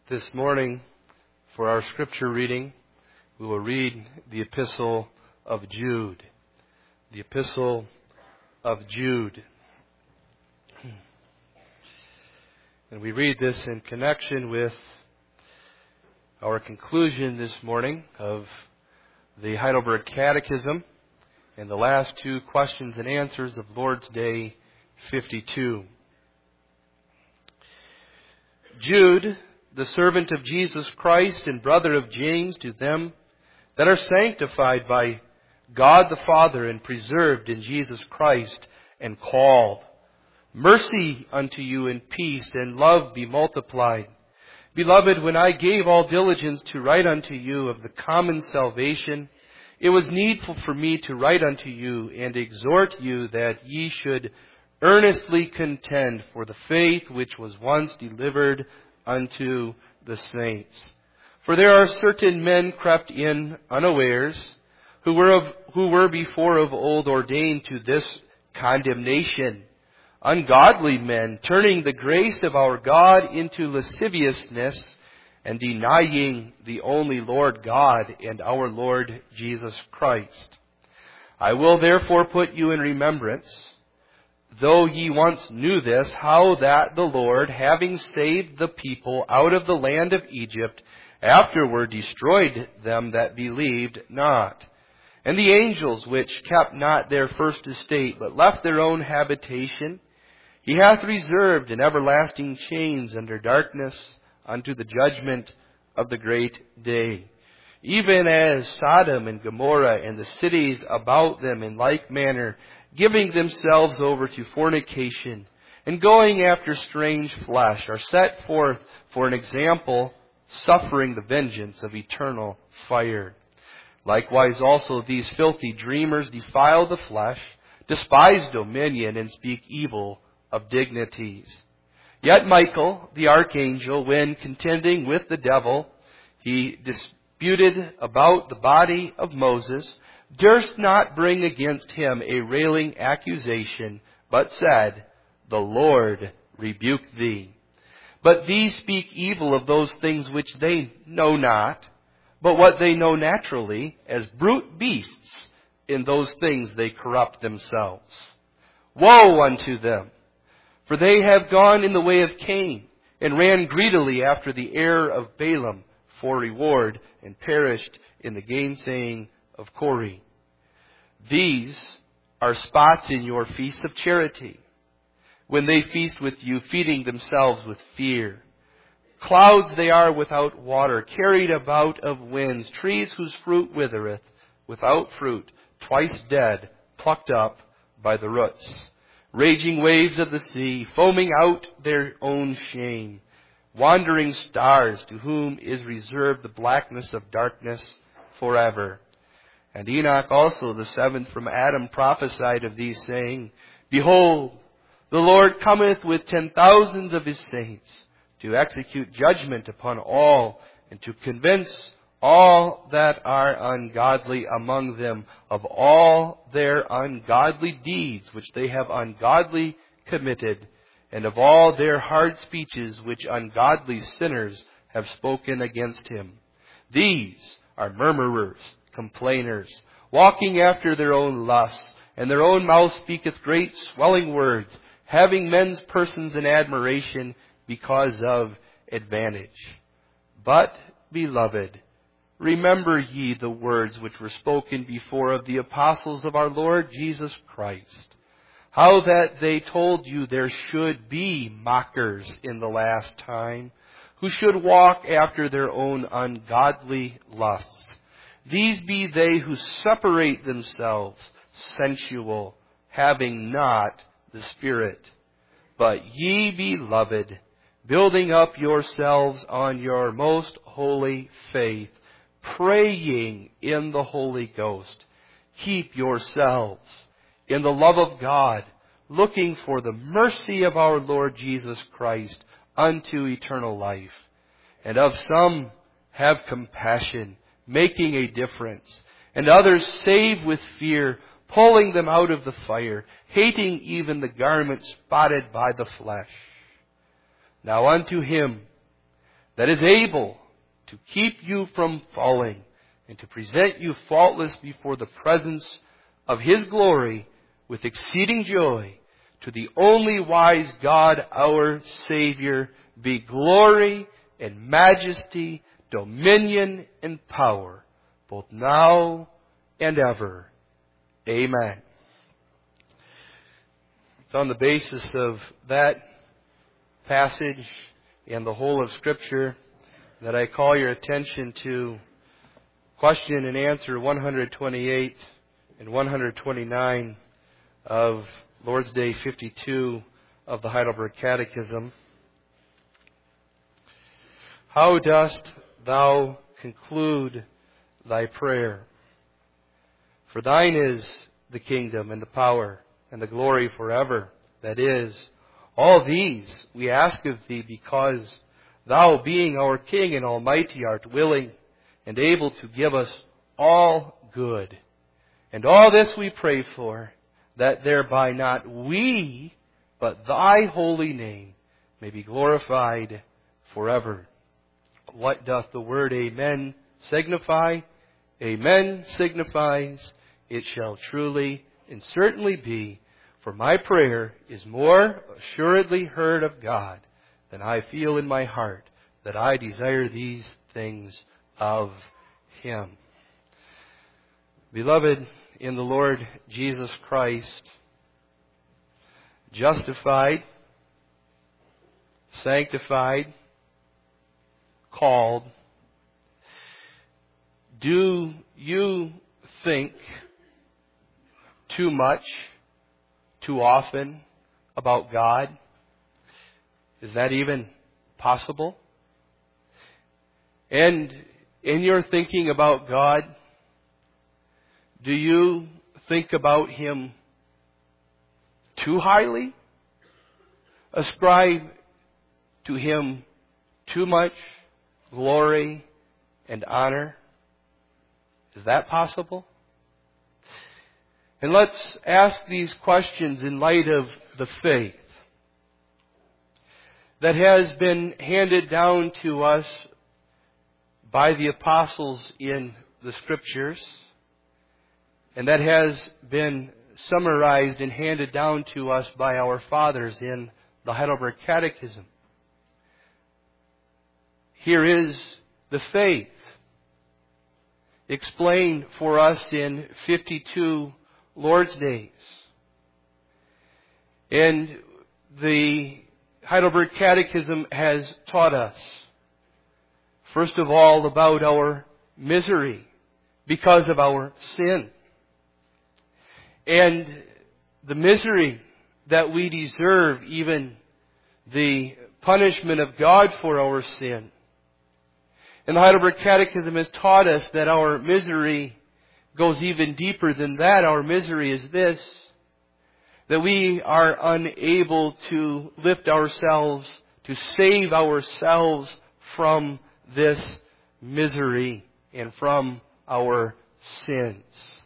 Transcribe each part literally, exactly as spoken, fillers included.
This morning, for our scripture reading, we will read the Epistle of Jude. The Epistle of Jude. And we read this in connection with our conclusion this morning of the Heidelberg Catechism and the last two questions and answers of Lord's Day fifty-two. Jude, the servant of Jesus Christ and brother of James, to them that are sanctified by God the Father and preserved in Jesus Christ and called. Mercy unto you and peace and love be multiplied. Beloved, when I gave all diligence to write unto you of the common salvation, it was needful for me to write unto you and exhort you that ye should earnestly contend for the faith which was once delivered unto the saints. For there are certain men crept in unawares, who were of, who were before of old ordained to this condemnation, ungodly men, turning the grace of our God into lasciviousness, and denying the only Lord God and our Lord Jesus Christ. I will therefore put you in remembrance, though ye once knew this, how that the Lord, having saved the people out of the land of Egypt, afterward destroyed them that believed not. And the angels which kept not their first estate, but left their own habitation, he hath reserved in everlasting chains under darkness unto the judgment of the great day. Even as Sodom and Gomorrah and the cities about them in like manner, giving themselves over to fornication and going after strange flesh, are set forth for an example, suffering the vengeance of eternal fire. Likewise also these filthy dreamers defile the flesh, despise dominion, and speak evil of dignities. Yet Michael, the archangel, when contending with the devil, he disputed about the body of Moses, durst not bring against him a railing accusation, but said, The Lord rebuke thee. But these speak evil of those things which they know not, but what they know naturally, as brute beasts, in those things they corrupt themselves. Woe unto them! For they have gone in the way of Cain, and ran greedily after the heir of Balaam for reward, and perished in the gainsaying of Korah. These are spots in your feast of charity, when they feast with you, feeding themselves with fear. Clouds they are without water, carried about of winds, trees whose fruit withereth, without fruit, twice dead, plucked up by the roots. Raging waves of the sea, foaming out their own shame. Wandering stars, to whom is reserved the blackness of darkness forever. And Enoch also, the seventh from Adam, prophesied of these, saying, Behold, the Lord cometh with ten thousands of his saints, to execute judgment upon all, and to convince all that are ungodly among them of all their ungodly deeds which they have ungodly committed, and of all their hard speeches which ungodly sinners have spoken against him. These are murmurers, complainers, walking after their own lusts, and their own mouth speaketh great swelling words, having men's persons in admiration because of advantage. But, beloved, remember ye the words which were spoken before of the apostles of our Lord Jesus Christ, how that they told you there should be mockers in the last time, who should walk after their own ungodly lusts. These be they who separate themselves, sensual, having not the Spirit. But ye, beloved, building up yourselves on your most holy faith, praying in the Holy Ghost, keep yourselves in the love of God, looking for the mercy of our Lord Jesus Christ unto eternal life. And of some have compassion, making a difference, and others save with fear, pulling them out of the fire, hating even the garment spotted by the flesh. Now unto him that is able to keep you from falling and to present you faultless before the presence of His glory with exceeding joy. To the only wise God, our Savior, be glory and majesty, dominion and power, both now and ever. Amen. It's on the basis of that passage and the whole of Scripture that I call your attention to question and answer one twenty-eight and one twenty-nine of Lord's Day fifty-two of the Heidelberg Catechism. How dost thou conclude thy prayer? For thine is the kingdom and the power and the glory forever. That is, all these we ask of thee because thou, being our King and Almighty, art willing and able to give us all good. And all this we pray for, that thereby not we, but thy holy name may be glorified forever. What doth the word Amen signify? Amen signifies, it shall truly and certainly be, for my prayer is more assuredly heard of God than I feel in my heart that I desire these things of Him. Beloved in the Lord Jesus Christ, justified, sanctified, called, do you think too much, too often about God? Is that even possible? And in your thinking about God, do you think about Him too highly? Ascribe to Him too much glory and honor? Is that possible? And let's ask these questions in light of the faith that has been handed down to us by the apostles in the Scriptures, and that has been summarized and handed down to us by our fathers in the Heidelberg Catechism. Here is the faith explained for us in fifty-two Lord's Days. And the Heidelberg Catechism has taught us, first of all, about our misery because of our sin. And the misery that we deserve, even the punishment of God for our sin. And the Heidelberg Catechism has taught us that our misery goes even deeper than that. Our misery is this, that we are unable to lift ourselves, to save ourselves from this misery and from our sins.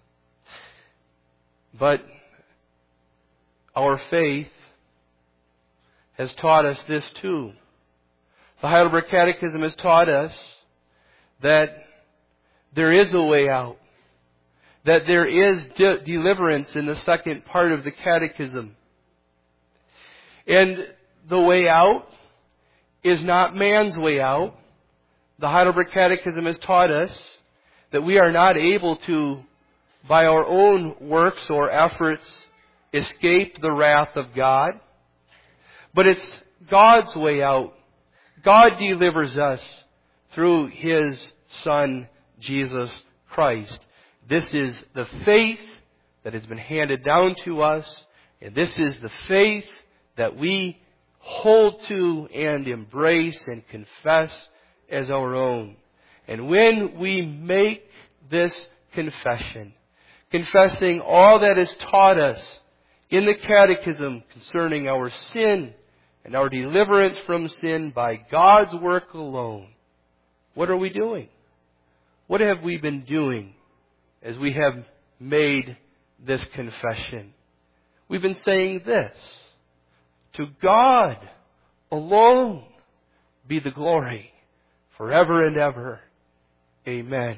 But our faith has taught us this too. The Heidelberg Catechism has taught us that there is a way out, that there is de- deliverance in the second part of the Catechism. And the way out is not man's way out. The Heidelberg Catechism has taught us that we are not able to, by our own works or efforts, escape the wrath of God. But it's God's way out. God delivers us through His Son, Jesus Christ. This is the faith that has been handed down to us, and this is the faith that we hold to and embrace and confess as our own. And when we make this confession, confessing all that is taught us in the Catechism concerning our sin and our deliverance from sin by God's work alone, what are we doing? What have we been doing as we have made this confession? We've been saying this: to God alone be the glory forever and ever. Amen.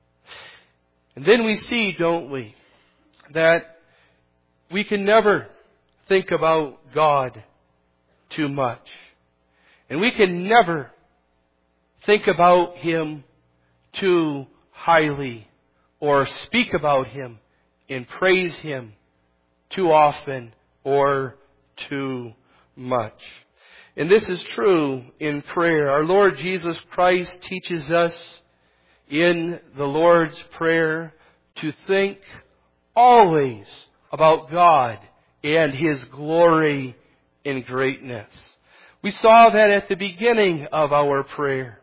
And then we see, don't we, that we can never think about God too much. And we can never think about Him too highly or speak about Him and praise Him too often or too much. And this is true in prayer. Our Lord Jesus Christ teaches us in the Lord's Prayer to think always about God and His glory and greatness. We saw that at the beginning of our prayer.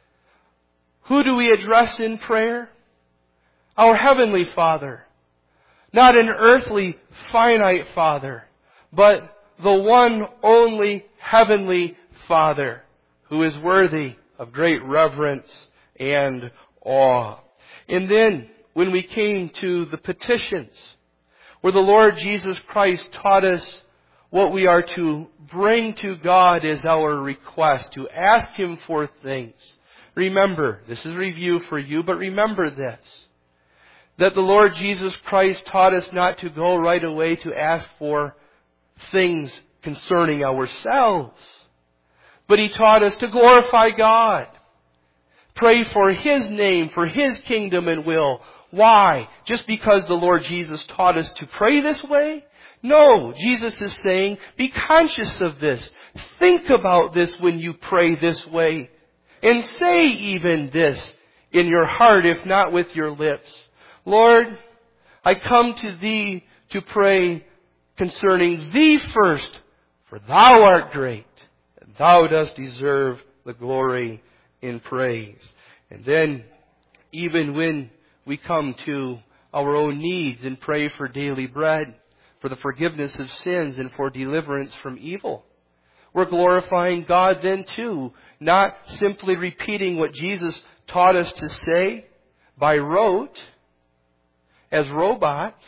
Who do we address in prayer? Our Heavenly Father. Not an earthly, finite Father, but the one only Heavenly Father who is worthy of great reverence and awe. And then, when we came to the petitions, where the Lord Jesus Christ taught us what we are to bring to God as our request, to ask Him for things. Remember, this is review for you, but remember this, that the Lord Jesus Christ taught us not to go right away to ask for things concerning ourselves, but He taught us to glorify God. Pray for His name, for His kingdom and will. Why? Just because the Lord Jesus taught us to pray this way? No, Jesus is saying, be conscious of this. Think about this when you pray this way. And say even this in your heart, if not with your lips. Lord, I come to Thee to pray concerning Thee first, for Thou art great, and Thou dost deserve the glory and praise. And then, even when we come to our own needs and pray for daily bread, for the forgiveness of sins, and for deliverance from evil, we're glorifying God then too, not simply repeating what Jesus taught us to say by rote, as robots,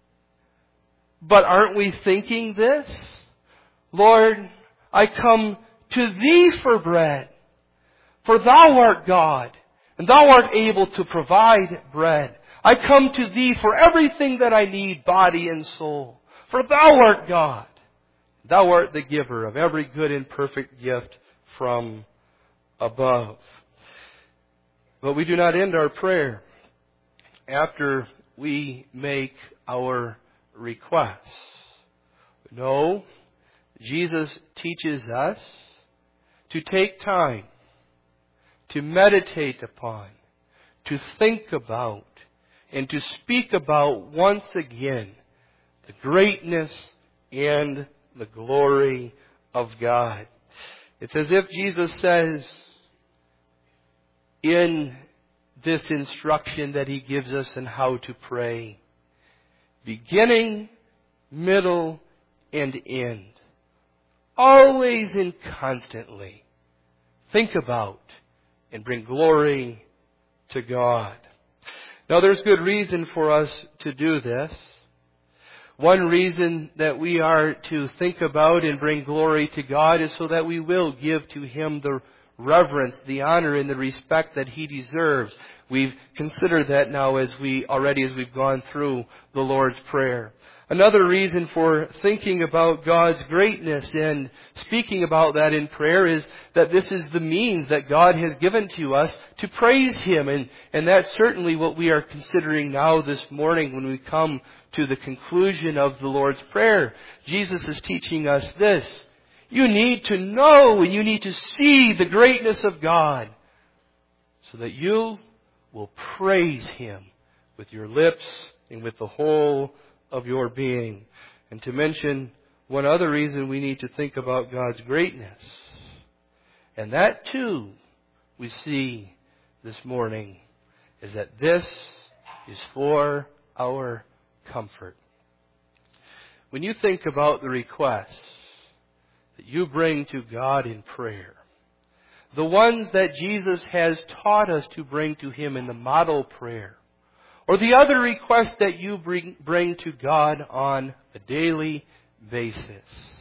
but aren't we thinking this? Lord, I come to Thee for bread, for Thou art God, and Thou art able to provide bread. I come to Thee for everything that I need, body and soul, for Thou art God. Thou art the giver of every good and perfect gift from above. But we do not end our prayer after we make our requests. No, Jesus teaches us to take time to meditate upon, to think about, and to speak about once again the greatness and the glory of God. It's as if Jesus says in this instruction that He gives us in how to pray, beginning, middle, and end, always and constantly think about and bring glory to God. Now there's good reason for us to do this. One reason that we are to think about and bring glory to God is so that we will give to Him the reverence, the honor, and the respect that He deserves. We've considered that now as we already as we've gone through the Lord's Prayer. Another reason for thinking about God's greatness and speaking about that in prayer is that this is the means that God has given to us to praise Him. And, and that's certainly what we are considering now this morning when we come to the conclusion of the Lord's Prayer. Jesus is teaching us this. You need to know and you need to see the greatness of God so that you will praise Him with your lips and with the whole of your being. And to mention one other reason we need to think about God's greatness. And that too we see this morning is that this is for our comfort. When you think about the requests that you bring to God in prayer, the ones that Jesus has taught us to bring to Him in the model prayer, or the other requests that you bring, bring to God on a daily basis,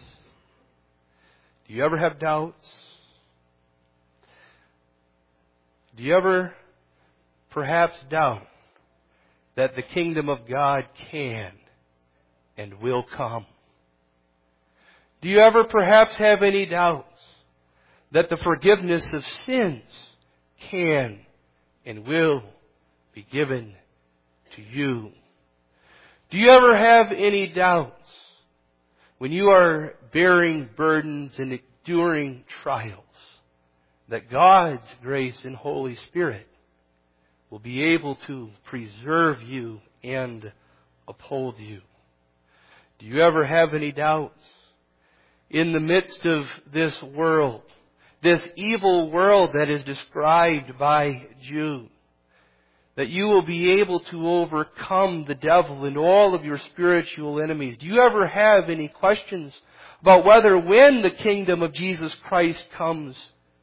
do you ever have doubts? Do you ever perhaps doubt that the kingdom of God can and will come? Do you ever perhaps have any doubts that the forgiveness of sins can and will be given to you? Do you ever have any doubts when you are bearing burdens and enduring trials that God's grace and Holy Spirit will be able to preserve you and uphold you? Do you ever have any doubts in the midst of this world, this evil world that is described by Jude, that you will be able to overcome the devil and all of your spiritual enemies? Do you ever have any questions about whether when the kingdom of Jesus Christ comes,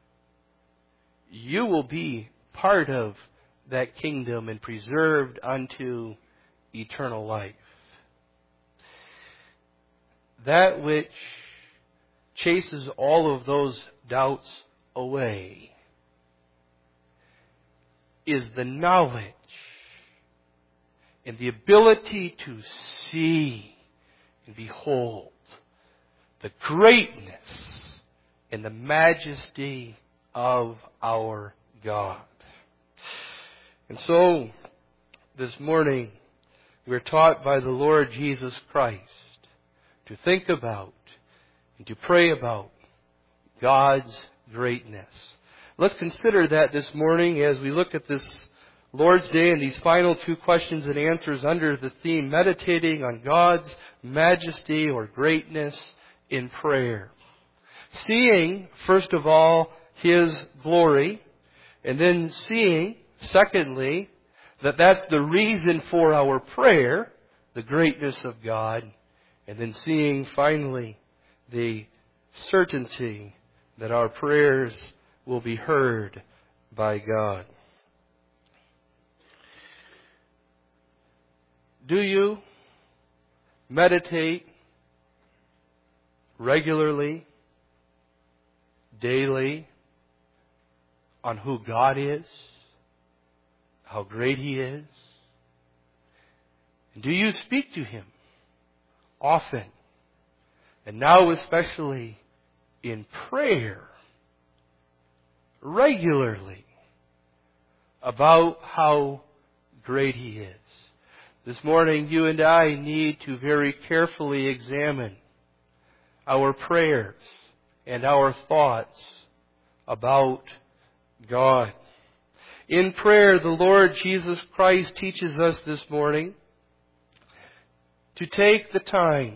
you will be part of that kingdom and preserved unto eternal life? That which chases all of those doubts away is the knowledge and the ability to see and behold the greatness and the majesty of our God. And so, this morning, we're taught by the Lord Jesus Christ to think about and to pray about God's greatness. Let's consider that this morning as we look at this Lord's Day and these final two questions and answers under the theme, meditating on God's majesty or greatness in prayer. Seeing, first of all, His glory, and then seeing, secondly, that that's the reason for our prayer, the greatness of God, and then seeing, finally, the certainty that our prayers will be heard by God. Do you meditate regularly, daily, on who God is, how great He is? And do you speak to Him often, and now especially in prayer, regularly, about how great He is? This morning, you and I need to very carefully examine our prayers and our thoughts about God. In prayer, the Lord Jesus Christ teaches us this morning to take the time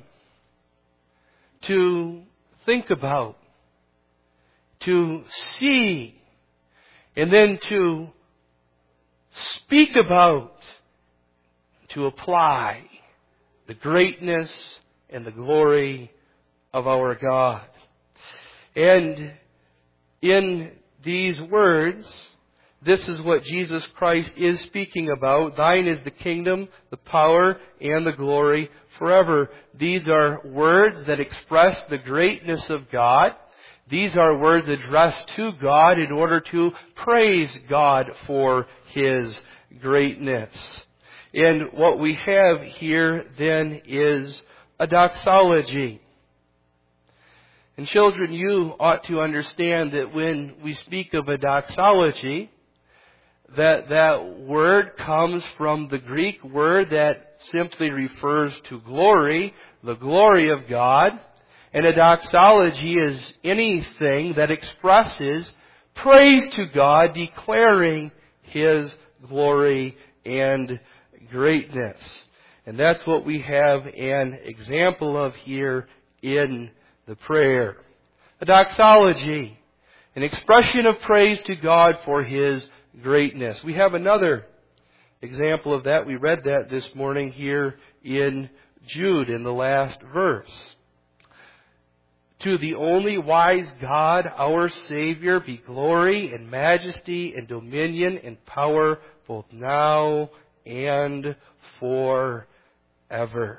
to think about, to see, and then to speak about, to apply the greatness and the glory of our God. And in these words, this is what Jesus Christ is speaking about. Thine is the kingdom, the power, and the glory forever. These are words that express the greatness of God. These are words addressed to God in order to praise God for His greatness. And what we have here then is a doxology. And children, you ought to understand that when we speak of a doxology, that that word comes from the Greek word that simply refers to glory, the glory of God. And a doxology is anything that expresses praise to God, declaring His glory and greatness. And that's what we have an example of here in the prayer. A doxology, an expression of praise to God for His greatness. We have another example of that. We read that this morning here in Jude in the last verse. To the only wise God, our Savior, be glory and majesty and dominion and power both now and forever.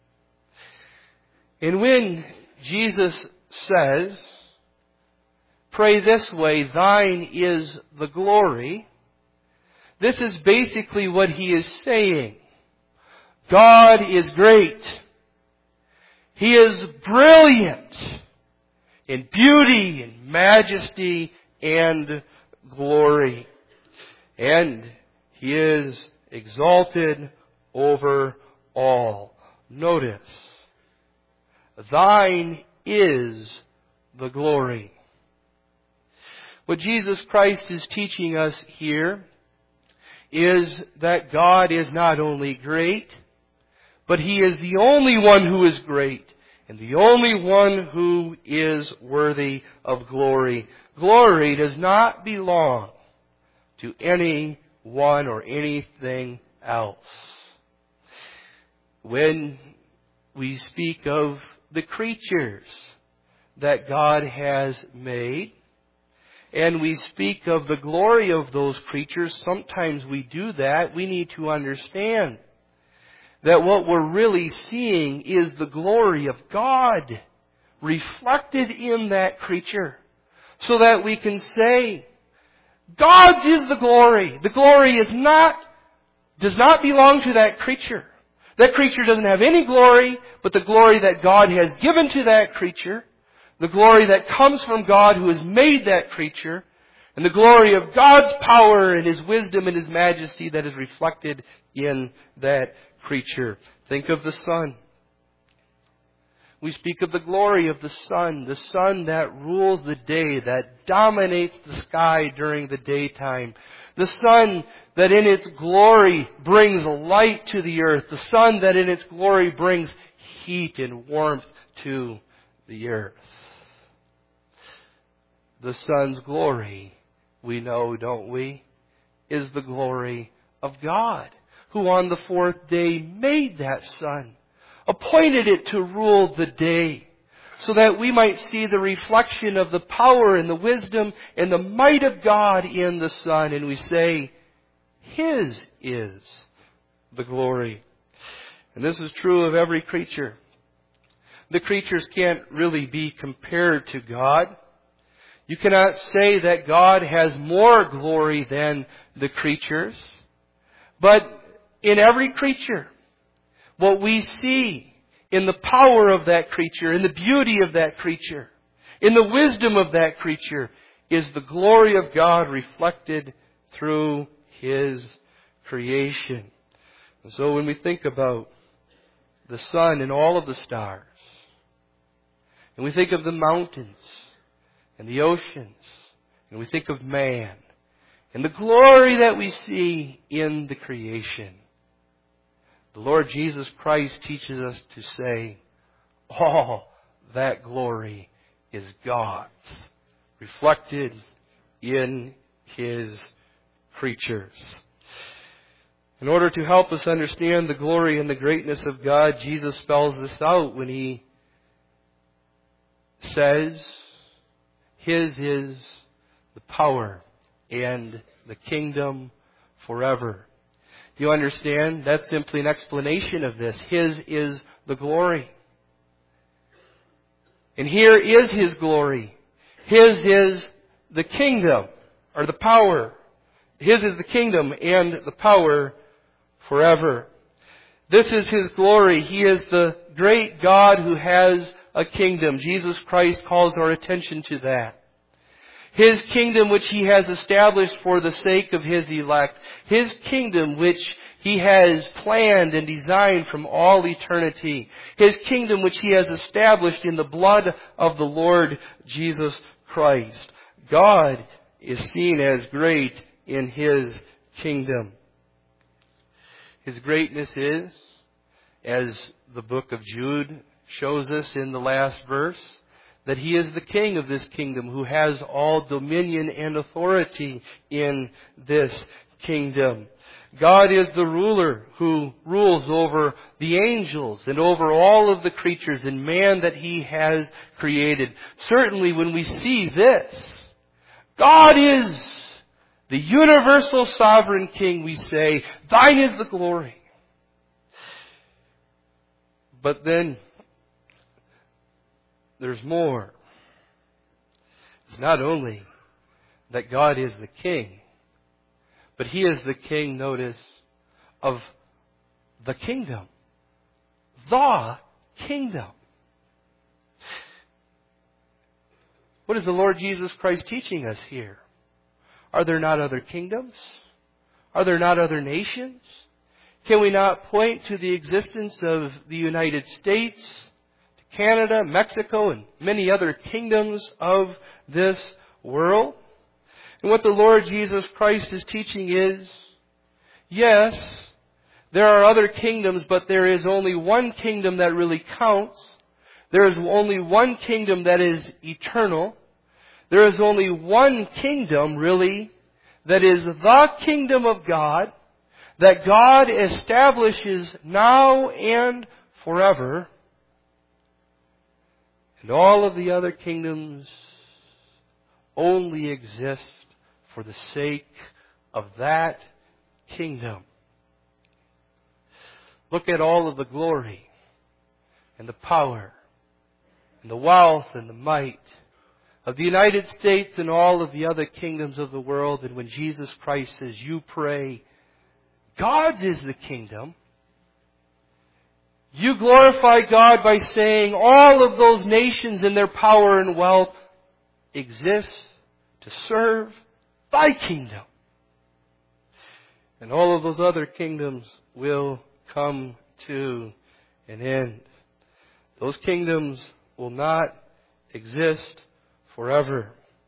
And when Jesus says pray this way, "Thine is the glory," this is basically what he is saying. God is great. He is brilliant in beauty and majesty and glory. And He is exalted over all. Notice, thine is the glory. What Jesus Christ is teaching us here is that God is not only great, but He is the only one who is great and the only one who is worthy of glory. Glory does not belong to anyone or anything else. When we speak of the creatures that God has made, and we speak of the glory of those creatures, sometimes we do that. We need to understand that what we're really seeing is the glory of God reflected in that creature, so that we can say, God's is the glory. The glory is not, does not belong to that creature. That creature doesn't have any glory, but the glory that God has given to that creature, the glory that comes from God who has made that creature, and the glory of God's power and His wisdom and His majesty that is reflected in that creature. Think of the sun. We speak of the glory of the sun, the sun that rules the day, that dominates the sky during the daytime. The sun that in its glory brings light to the earth. The sun that in its glory brings heat and warmth to the earth. The sun's glory, we know, don't we, is the glory of God, who on the fourth day made that sun, appointed it to rule the day, so that we might see the reflection of the power and the wisdom and the might of God in the sun. And we say, His is the glory. And this is true of every creature. The creatures can't really be compared to God. You cannot say that God has more glory than the creatures. But in every creature, what we see in the power of that creature, in the beauty of that creature, in the wisdom of that creature, is the glory of God reflected through His creation. And so when we think about the sun and all of the stars, and we think of the mountains and the oceans, and we think of man, and the glory that we see in the creation, the Lord Jesus Christ teaches us to say, all that glory is God's, reflected in His creatures. In order to help us understand the glory and the greatness of God, Jesus spells this out when He says, His is the power and the kingdom forever. You understand? That's simply an explanation of this. His is the glory. And here is His glory. His is the kingdom, or the power. His is the kingdom and the power forever. This is His glory. He is the great God who has a kingdom. Jesus Christ calls our attention to that. His kingdom which He has established for the sake of His elect. His kingdom which He has planned and designed from all eternity. His kingdom which He has established in the blood of the Lord Jesus Christ. God is seen as great in His kingdom. His greatness is, as the book of Jude shows us in the last verse, that He is the King of this kingdom who has all dominion and authority in this kingdom. God is the ruler who rules over the angels and over all of the creatures and man that He has created. Certainly when we see this, God is the universal sovereign King, we say, thine is the glory. But then there's more. is not only that God is the King, but He is the King, notice, of the kingdom. The kingdom. What is the Lord Jesus Christ teaching us here? Are there not other kingdoms? Are there not other nations? Can we not point to the existence of the United States, to Canada, Mexico, and many other kingdoms of this world? And what the Lord Jesus Christ is teaching is, yes, there are other kingdoms, but there is only one kingdom that really counts. There is only one kingdom that is eternal. There is only one kingdom, really, that is the kingdom of God, that God establishes now and forever. And all of the other kingdoms only exist for the sake of that kingdom. Look at all of the glory and the power and the wealth and the might of the United States and all of the other kingdoms of the world. And when Jesus Christ says, you pray, God's is the kingdom, you glorify God by saying all of those nations and their power and wealth exist to serve thy kingdom. And all of those other kingdoms will come to an end. Those kingdoms will not exist forever.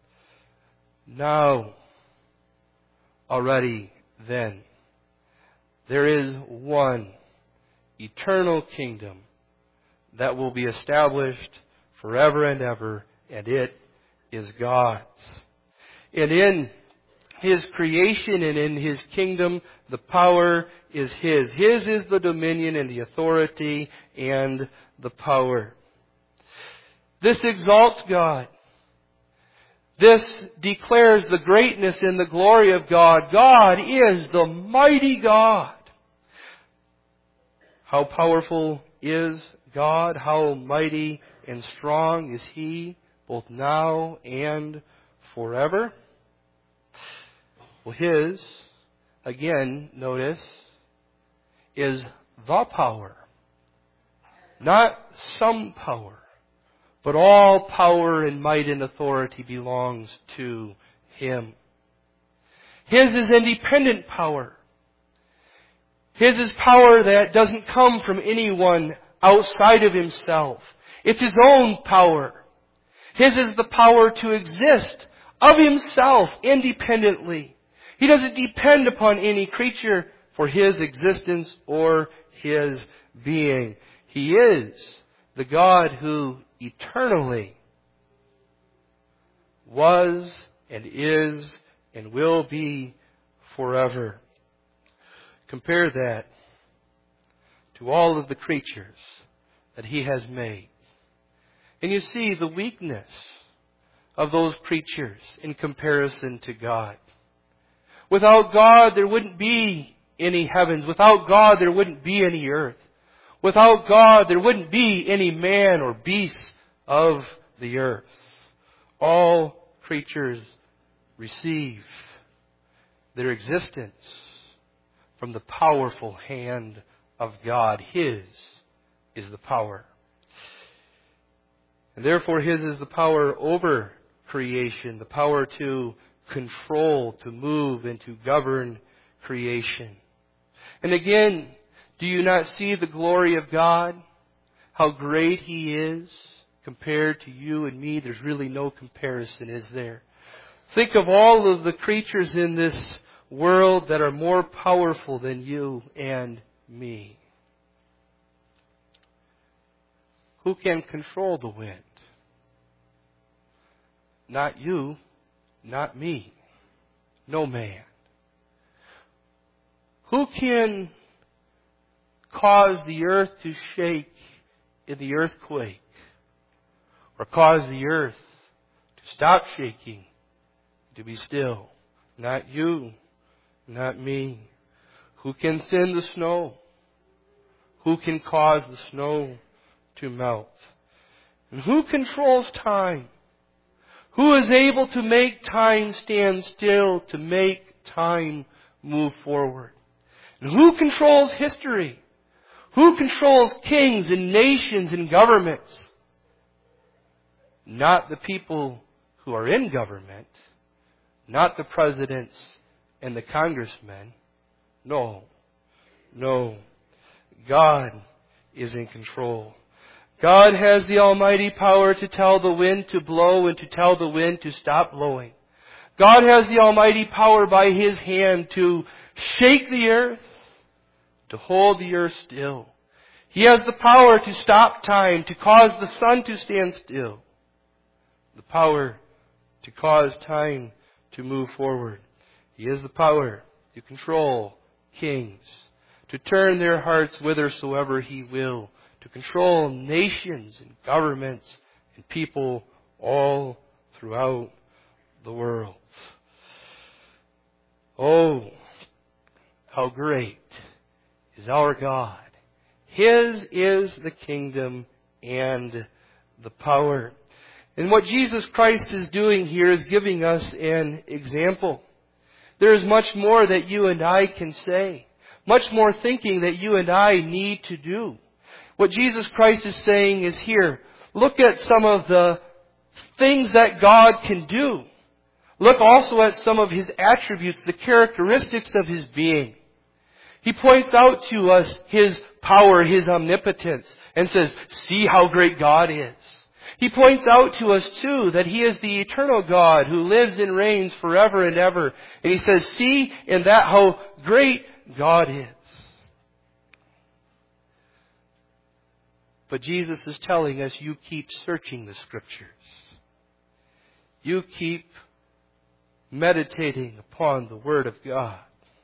Now, already then, there is one eternal kingdom that will be established forever and ever, and it is God's. And in His creation and in His kingdom, the power is His. His is the dominion and the authority and the power. This exalts God. This declares the greatness and the glory of God. God is the mighty God. How powerful is God? How mighty and strong is He, both now and forever? Well, His, again, notice, is the power. Not some power, but all power and might and authority belongs to Him. His is independent power. His is power that doesn't come from anyone outside of Himself. It's His own power. His is the power to exist of Himself independently. He doesn't depend upon any creature for His existence or His being. He is the God who eternally was and is and will be forever. Compare that to all of the creatures that He has made. And you see the weakness of those creatures in comparison to God. Without God, there wouldn't be any heavens. Without God, there wouldn't be any earth. Without God, there wouldn't be any man or beast of the earth. All creatures receive their existence from the powerful hand of God. His is the power. And therefore His is the power over creation, the power to control, to move, and to govern creation. And again, do you not see the glory of God? How great He is compared to you and me? There's really no comparison, is there? Think of all of the creatures in this world that are more powerful than you and me. Who can control the wind? Not you, not me, no man. Who can cause the earth to shake in the earthquake, or cause the earth to stop shaking, to be still? Not you, not me. Who can send the snow? Who can cause the snow to melt? And who controls time? Who is able to make time stand still, to make time move forward? And who controls history? Who controls kings and nations and governments? Not the people who are in government, not the presidents and the congressmen. No, no. God is in control. God has the almighty power to tell the wind to blow and to tell the wind to stop blowing. God has the almighty power by His hand to shake the earth, to hold the earth still. He has the power to stop time, to cause the sun to stand still. The power to cause time to move forward. He has the power to control kings, to turn their hearts whithersoever He will, to control nations and governments and people all throughout the world. Oh, how great is our God. His is the kingdom and the power. And what Jesus Christ is doing here is giving us an example. There is much more that you and I can say. Much more thinking that you and I need to do. What Jesus Christ is saying is here, look at some of the things that God can do. Look also at some of His attributes, the characteristics of His being. He points out to us His power, His omnipotence, and says, see how great God is. He points out to us too that He is the eternal God who lives and reigns forever and ever. And He says, see in that how great God is. But Jesus is telling us, you keep searching the Scriptures. You keep meditating upon the Word of God.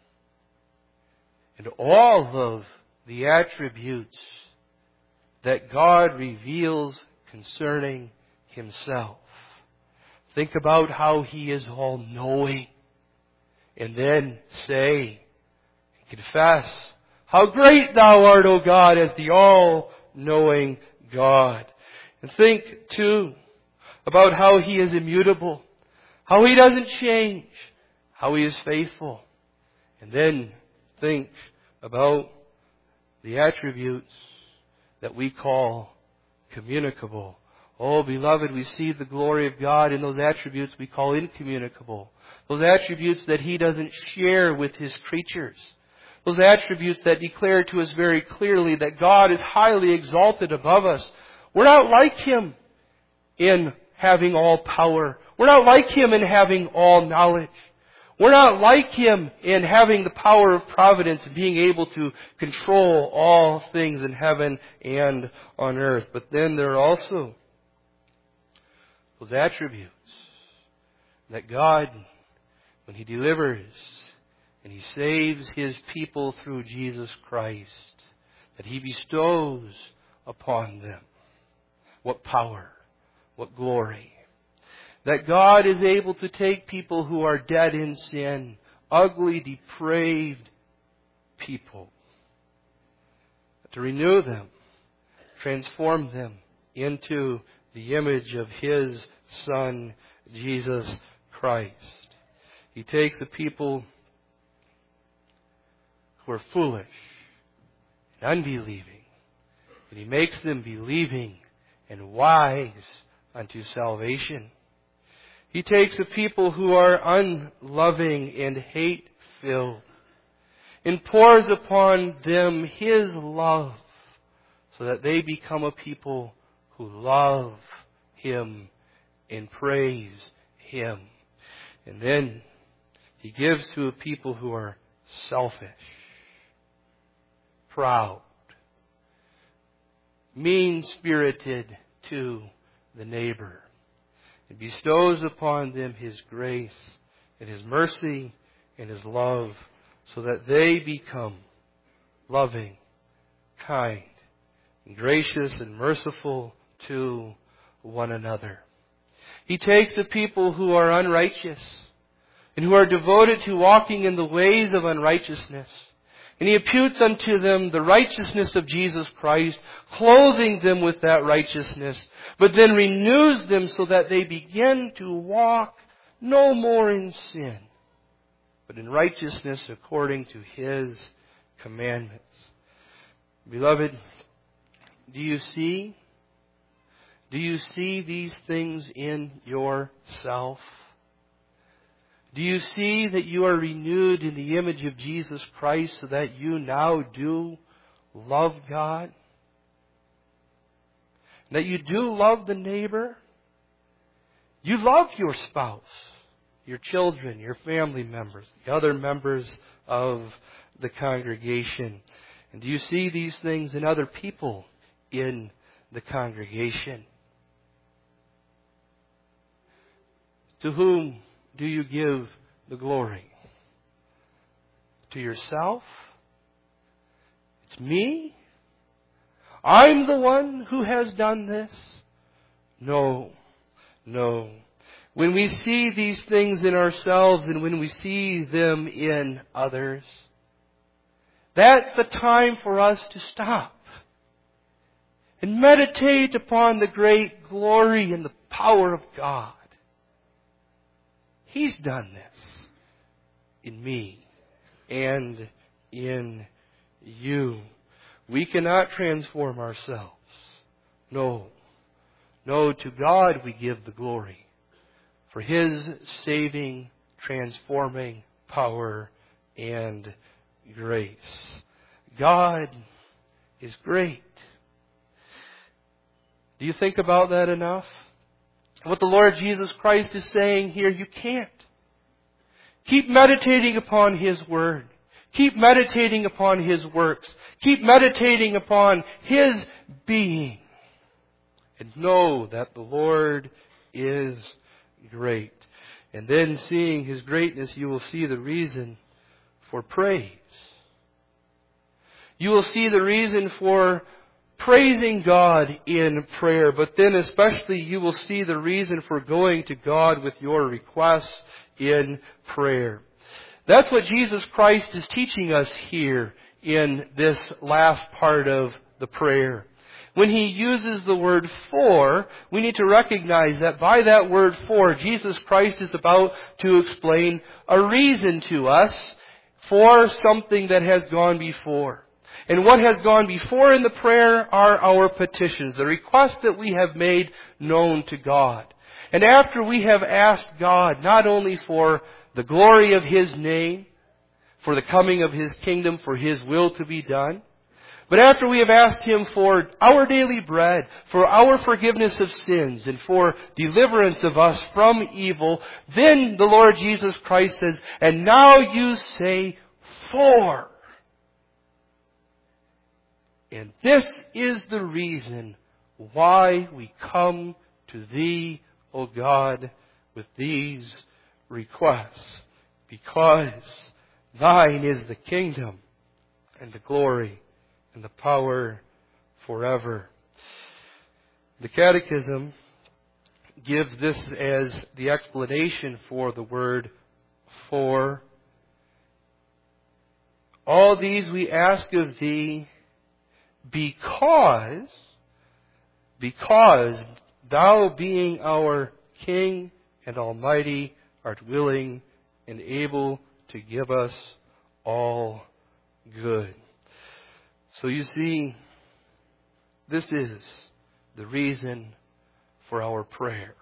And all of the attributes that God reveals concerning Himself. Think about how He is all-knowing. And then say, confess, how great Thou art, O God, as the all-knowing God. And think, too, about how He is immutable, how He doesn't change, how He is faithful. And then think about the attributes that we call communicable. Oh, beloved, we see the glory of God in those attributes we call incommunicable. Those attributes that He doesn't share with His creatures. Those attributes that declare to us very clearly that God is highly exalted above us. We're not like Him in having all power. We're not like Him in having all knowledge. We're not like Him in having the power of providence and being able to control all things in heaven and on earth. But then there are also those attributes that God, when He delivers and He saves His people through Jesus Christ, that He bestows upon them. What power, what glory. That God is able to take people who are dead in sin, ugly, depraved people, to renew them, transform them into the image of His Son, Jesus Christ. He takes the people who are foolish and unbelieving, and He makes them believing and wise unto salvation. He takes a people who are unloving and hate-filled and pours upon them His love so that they become a people who love Him and praise Him. And then He gives to a people who are selfish, proud, mean-spirited to the neighbor. And bestows upon them His grace and His mercy and His love so that they become loving, kind, and gracious and merciful to one another. He takes the people who are unrighteous and who are devoted to walking in the ways of unrighteousness. And He imputes unto them the righteousness of Jesus Christ, clothing them with that righteousness, but then renews them so that they begin to walk no more in sin, but in righteousness according to His commandments. Beloved, do you see? Do you see these things in yourself? Do you see that you are renewed in the image of Jesus Christ so that you now do love God? That you do love the neighbor? You love your spouse, your children, your family members, the other members of the congregation. And do you see these things in other people in the congregation? To whom do you give the glory? To yourself? It's me? I'm the one who has done this? No, no. When we see these things in ourselves and when we see them in others, that's the time for us to stop and meditate upon the great glory and the power of God. He's done this in me and in you. We cannot transform ourselves. No. No, to God we give the glory for His saving, transforming power and grace. God is great. Do you think about that enough? What the Lord Jesus Christ is saying here, you can't. Keep meditating upon His Word. Keep meditating upon His works. Keep meditating upon His being. And know that the Lord is great. And then seeing His greatness, you will see the reason for praise. You will see the reason for praising God in prayer, but then especially you will see the reason for going to God with your requests in prayer. That's what Jesus Christ is teaching us here in this last part of the prayer. When He uses the word for, we need to recognize that by that word for, Jesus Christ is about to explain a reason to us for something that has gone before. And what has gone before in the prayer are our petitions, the requests that we have made known to God. And after we have asked God not only for the glory of His name, for the coming of His kingdom, for His will to be done, but after we have asked Him for our daily bread, for our forgiveness of sins, and for deliverance of us from evil, then the Lord Jesus Christ says, and now you say, for. And this is the reason why we come to Thee, O God, with these requests. Because Thine is the kingdom and the glory and the power forever. The Catechism gives this as the explanation for the word for. All these we ask of Thee because, because Thou being our King and Almighty art willing and able to give us all good. So you see, this is the reason for our prayer.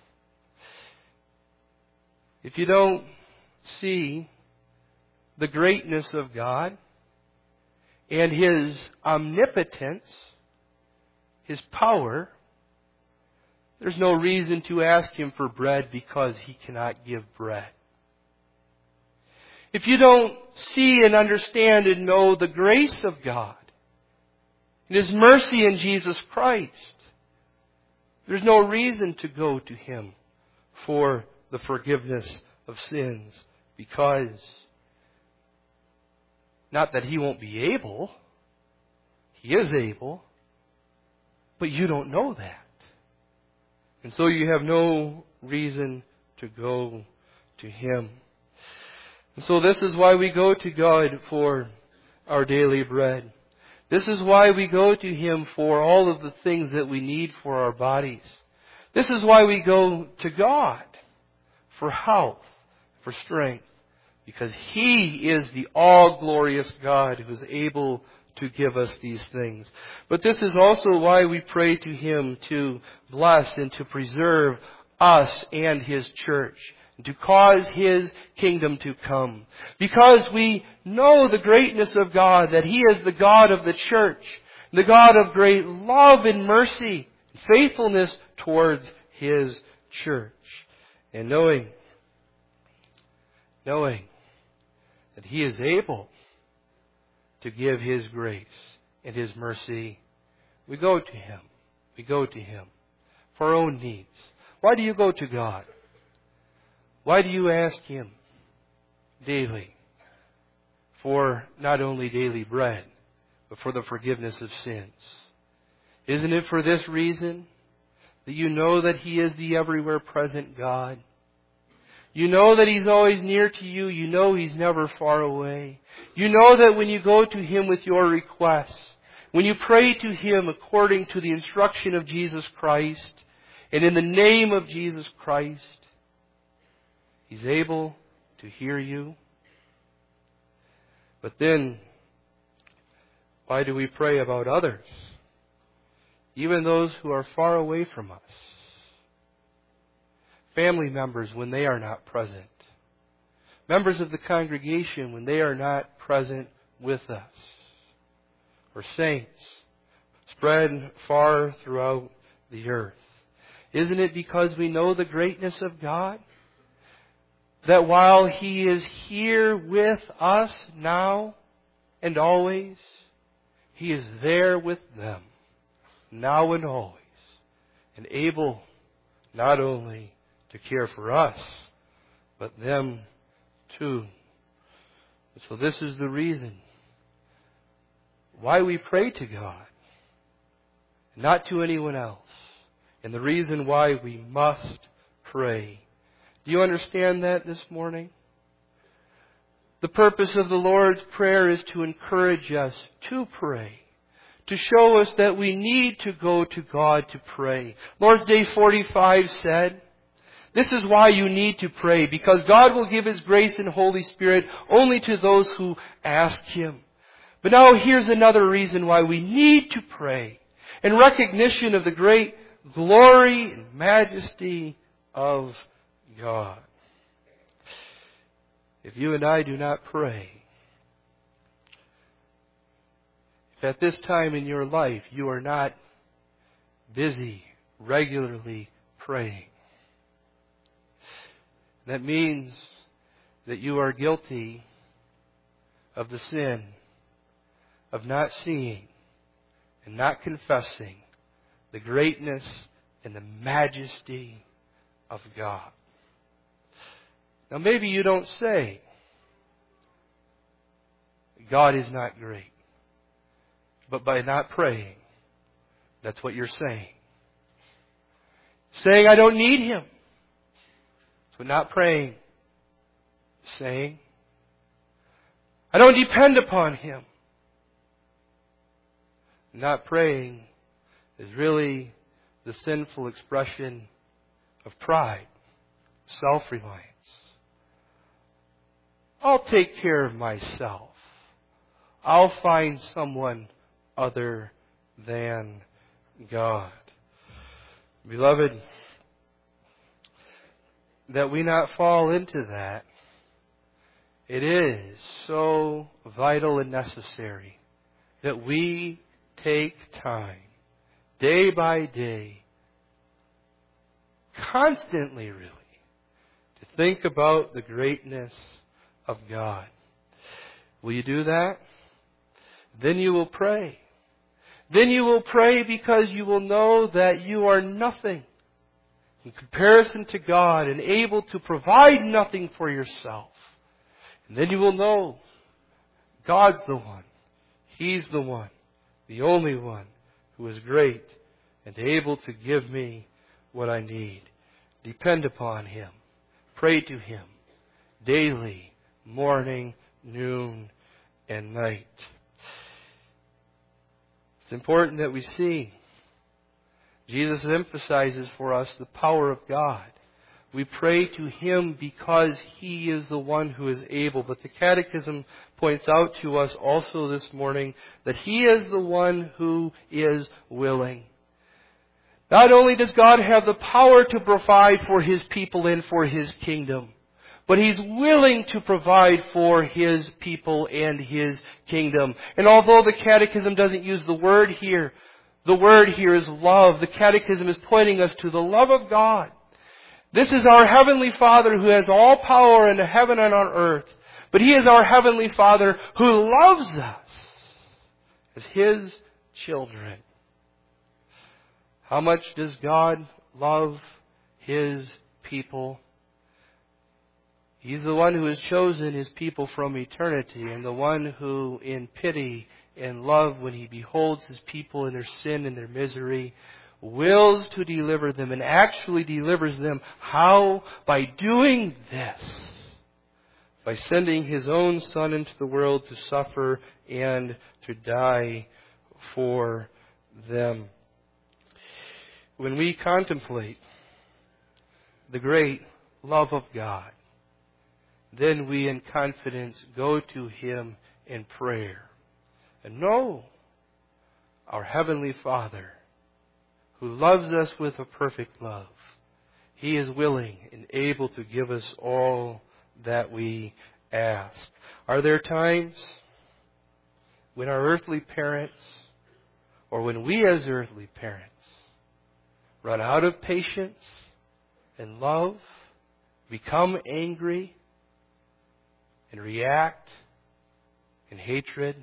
If you don't see the greatness of God and His omnipotence, His power, there's no reason to ask Him for bread because He cannot give bread. If you don't see and understand and know the grace of God and His mercy in Jesus Christ, there's no reason to go to Him for the forgiveness of sins, because not that He won't be able, He is able, but you don't know that. And so you have no reason to go to Him. And so this is why we go to God for our daily bread. This is why we go to Him for all of the things that we need for our bodies. This is why we go to God for health, for strength. Because He is the all-glorious God who is able to give us these things. But this is also why we pray to Him to bless and to preserve us and His church, and to cause His kingdom to come. Because we know the greatness of God, that He is the God of the church, the God of great love and mercy, and faithfulness towards His church. And knowing, knowing that He is able to give His grace and His mercy, we go to Him. We go to Him for our own needs. Why do you go to God? Why do you ask Him daily for not only daily bread, but for the forgiveness of sins? Isn't it for this reason that you know that He is the everywhere present God? You know that He's always near to you. You know He's never far away. You know that when you go to Him with your requests, when you pray to Him according to the instruction of Jesus Christ, and in the name of Jesus Christ, He's able to hear you. But then, why do we pray about others? Even those who are far away from us. Family members when they are not present. Members of the congregation when they are not present with us. Or saints spread far throughout the earth. Isn't it because we know the greatness of God? That while He is here with us now and always, He is there with them, now and always, and able not only to care for us, but them too. So this is the reason why we pray to God, not to anyone else, and the reason why we must pray. Do you understand that this morning? The purpose of the Lord's Prayer is to encourage us to pray, to show us that we need to go to God to pray. Lord's Day forty-five said, this is why you need to pray, because God will give His grace and Holy Spirit only to those who ask Him. But now here's another reason why we need to pray, in recognition of the great glory and majesty of God. If you and I do not pray, if at this time in your life you are not busy, regularly praying, that means that you are guilty of the sin of not seeing and not confessing the greatness and the majesty of God. Now maybe you don't say, God is not great. But by not praying, that's what you're saying. Saying, I don't need Him. So not praying. Saying, I don't depend upon Him. Not praying is really the sinful expression of pride, self-reliance. I'll take care of myself. I'll find someone other than God. Beloved, that we not fall into that, it is so vital and necessary that we take time, day by day, constantly really, to think about the greatness of God. Will you do that? Then you will pray. Then you will pray because you will know that you are nothing in comparison to God and able to provide nothing for yourself. And then you will know God's the one. He's the one, the only one who is great and able to give me what I need. Depend upon Him. Pray to Him daily, morning, noon, and night. It's important that we see Jesus emphasizes for us the power of God. We pray to Him because He is the one who is able. But the Catechism points out to us also this morning that He is the one who is willing. Not only does God have the power to provide for His people and for His kingdom, but He's willing to provide for His people and His kingdom. And although the Catechism doesn't use the word here, the word here is love. The Catechism is pointing us to the love of God. This is our Heavenly Father who has all power in heaven and on earth. But He is our Heavenly Father who loves us as His children. How much does God love His people? He's the one who has chosen His people from eternity, and the one who, in pity and love, when He beholds His people in their sin and their misery, wills to deliver them and actually delivers them. How? By doing this. By sending His own Son into the world to suffer and to die for them. When we contemplate the great love of God, then we in confidence go to Him in prayer and know our Heavenly Father, who loves us with a perfect love. He is willing and able to give us all that we ask. Are there times when our earthly parents, or when we as earthly parents, run out of patience and love, become angry, and react in hatred?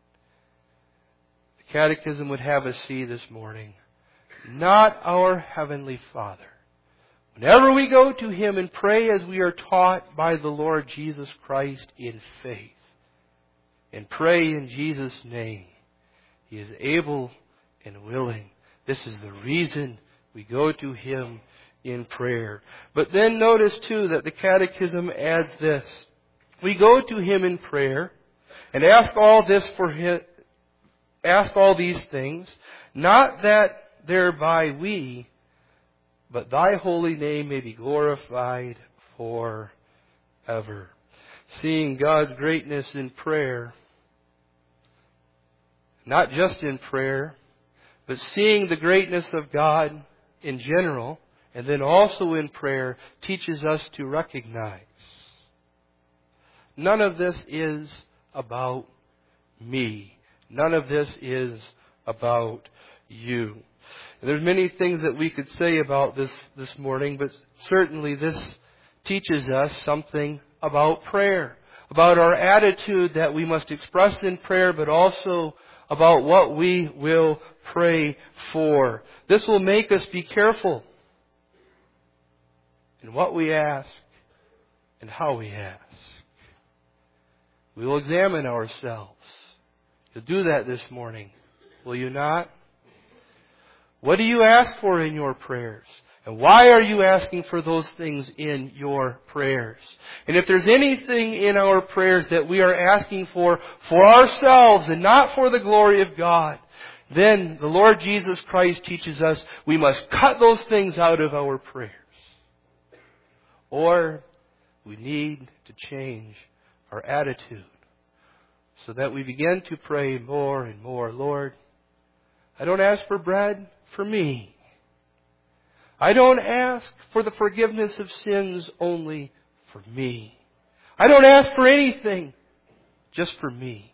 The Catechism would have us see this morning, not our Heavenly Father. Whenever we go to Him and pray as we are taught by the Lord Jesus Christ in faith, and pray in Jesus' name, He is able and willing. This is the reason we go to Him in prayer. But then notice too that the Catechism adds this. We go to Him in prayer and ask all this for Him, ask all these things, not that thereby we, but Thy holy name may be glorified forever. Seeing God's greatness in prayer, not just in prayer, but seeing the greatness of God in general, and then also in prayer, teaches us to recognize none of this is about me. None of this is about you. And there's many things that we could say about this this morning, but certainly this teaches us something about prayer, about our attitude that we must express in prayer, but also about what we will pray for. This will make us be careful in what we ask and how we ask. We will examine ourselves. You'll do that this morning, will you not? What do you ask for in your prayers? And why are you asking for those things in your prayers? And if there's anything in our prayers that we are asking for for ourselves and not for the glory of God, then the Lord Jesus Christ teaches us we must cut those things out of our prayers. Or we need to change our attitude so that we begin to pray more and more, Lord, I don't ask for bread for me. I don't ask for the forgiveness of sins only for me. I don't ask for anything just for me.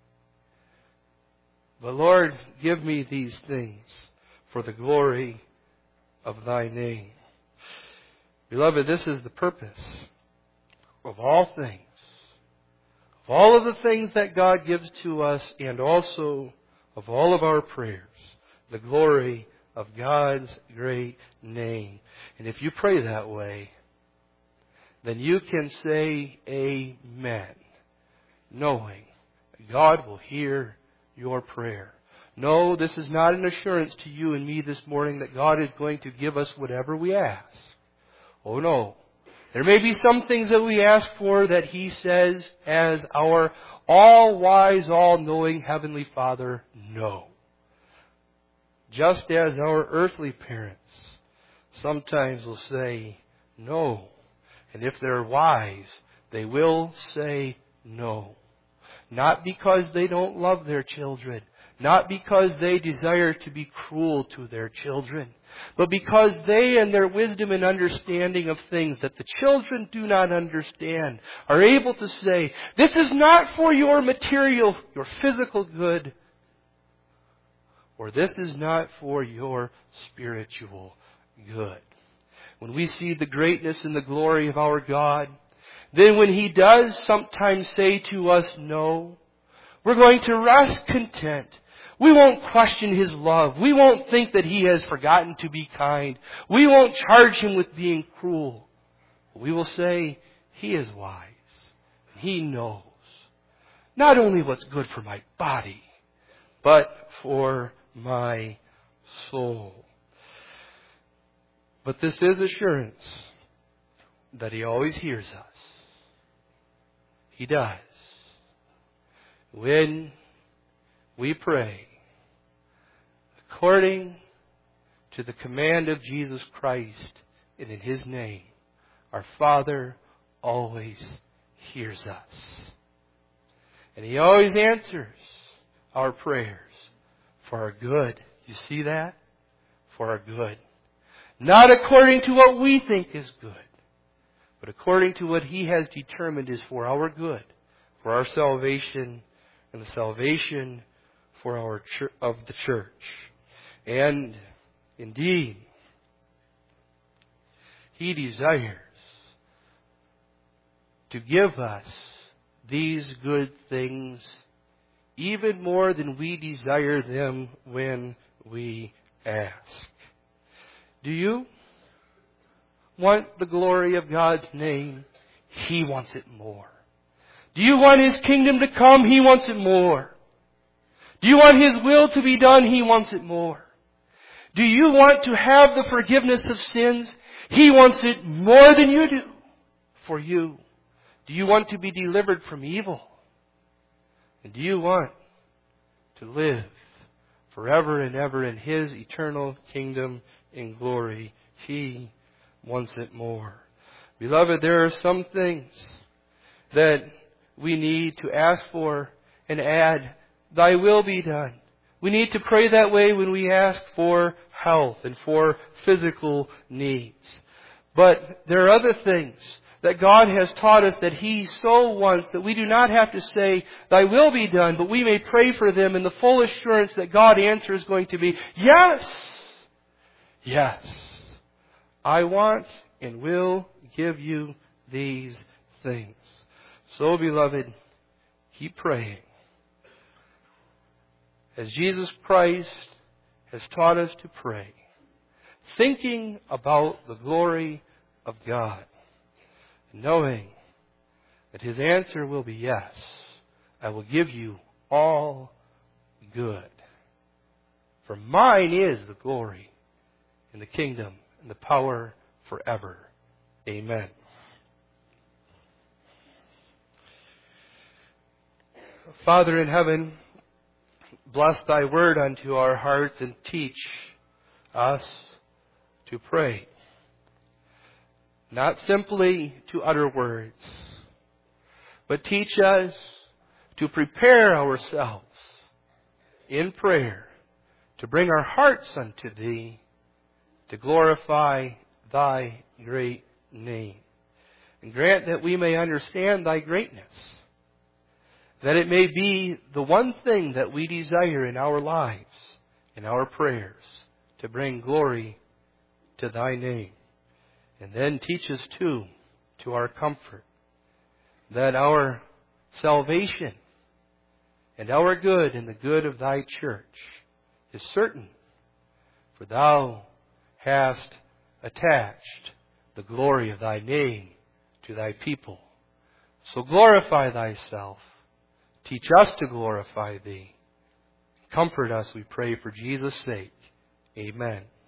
But Lord, give me these things for the glory of Thy name. Beloved, this is the purpose of all things, of all of the things that God gives to us, and also of all of our prayers, the glory of God's great name. And if you pray that way, then you can say amen, knowing God will hear your prayer. No, this is not an assurance to you and me this morning that God is going to give us whatever we ask. Oh no. There may be some things that we ask for that He says as our all-wise, all-knowing Heavenly Father, no. Just as our earthly parents sometimes will say no. And if they're wise, they will say no. Not because they don't love their children, not because they desire to be cruel to their children, but because they, in their wisdom and understanding of things that the children do not understand, are able to say, this is not for your material, your physical good, or this is not for your spiritual good. When we see the greatness and the glory of our God, then when He does sometimes say to us no, we're going to rest content. We won't question His love. We won't think that He has forgotten to be kind. We won't charge Him with being cruel. We will say, He is wise. He knows not only what's good for my body, but for my soul. But this is assurance that He always hears us. He does. When we pray according to the command of Jesus Christ and in His name, our Father always hears us. And He always answers our prayers for our good. You see that? For our good. Not according to what we think is good, but according to what He has determined is for our good, for our salvation, and the salvation for our church, of the church. And indeed, He desires to give us these good things even more than we desire them when we ask. Do you want the glory of God's name? He wants it more. Do you want His kingdom to come? He wants it more. Do you want His will to be done? He wants it more. Do you want to have the forgiveness of sins? He wants it more than you do for you. Do you want to be delivered from evil? And do you want to live forever and ever in His eternal kingdom in glory? He wants it more. Beloved, there are some things that we need to ask for and add, Thy will be done. We need to pray that way when we ask for health and for physical needs. But there are other things that God has taught us that He so wants that we do not have to say, Thy will be done, but we may pray for them in the full assurance that God's answer is going to be, yes, yes, I want and will give you these things. So, beloved, keep praying. As Jesus Christ has taught us to pray, thinking about the glory of God, knowing that His answer will be yes, I will give you all good. For mine is the glory and the kingdom and the power forever. Amen. Father in heaven, bless Thy word unto our hearts and teach us to pray. Not simply to utter words, but teach us to prepare ourselves in prayer, to bring our hearts unto Thee, to glorify Thy great name. And grant that we may understand Thy greatness, that it may be the one thing that we desire in our lives, in our prayers, to bring glory to Thy name. And then teach us too, to our comfort, that our salvation and our good and the good of Thy church is certain, for Thou hast attached the glory of Thy name to Thy people. So glorify Thyself. Teach us to glorify Thee. Comfort us, we pray, for Jesus' sake. Amen.